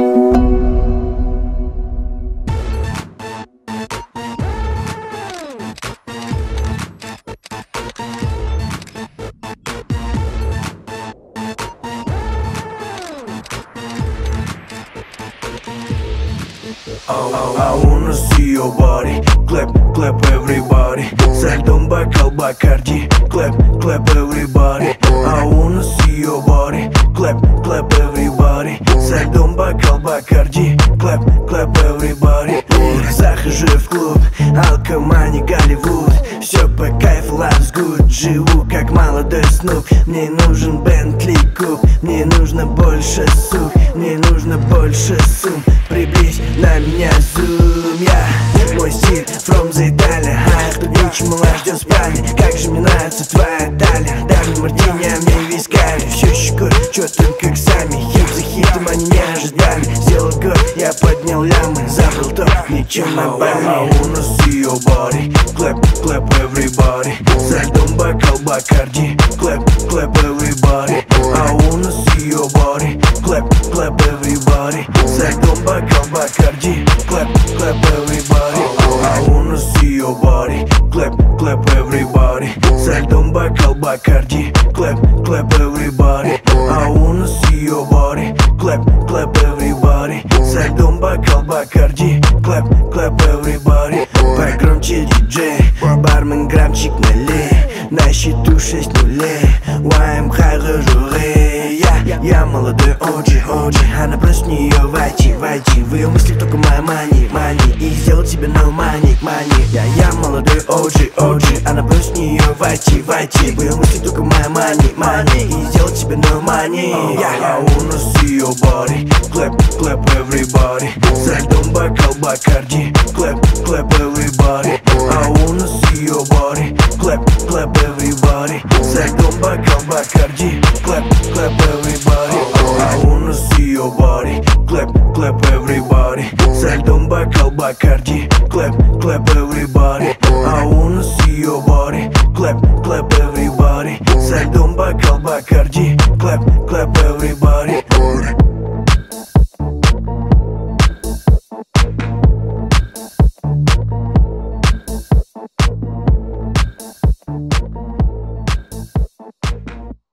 I wanna see your body, clap, clap everybody. За льдом бокал Бакарди, clap, clap everybody. I wanna see your body, clap, clap everybody. За льдом бокал Бакарди, clap, clap everybody. Захожу в клуб, алкомани, Голливуд. Все по кайфу, life's good. Живу как молодой Снуп. Мне нужен Бентли Куб, мне нужно больше сук, мне нужно больше сумм. Приблизь на меня зум, мой стиль from the Italia. Кто Гуччи, мала ждет в спальне. Как же мне нравится твоя талия. Дай мне мартини, а мне вискарь. Все щекой, чё только к сами. Хит за хитом, они не ожидали. Сделал год, я поднял лямы. Забыл то, ничем на бали. I wanna see your body, clap, clap everybody. За льдом бокал Бакарди, clap, clap everybody. I wanna see your body, clap, clap everybody. За льдом бокал Бакарди, clap, clap everybody. I wanna see your body, clap, clap everybody. За льдом бокал Бакарди, clap, clap everybody. I wanna see your body, clap, clap everybody. За льдом бокал Бакарди, clap, clap everybody. Погромче диджей, бармен граммчик налей. На счету 6 нулей, вайм хайрожуре. Я молодой OG, а напротив нее войти. В ее мыслях только моя money. И сделать тебе no money. Я молодой OG, а напротив нее войти. В ее мыслях только моя money. И сделать тебе no money. I wanna see your body, clap, clap everybody. За льдом бокал Бакарди, clap, clap everybody. I wanna see your body, clap, clap everybody. За льдом бокал Бакарди, clap, clap everybody. I wanna see your body, clap, clap everybody. За льдом бокал Бакарди, clap, clap everybody.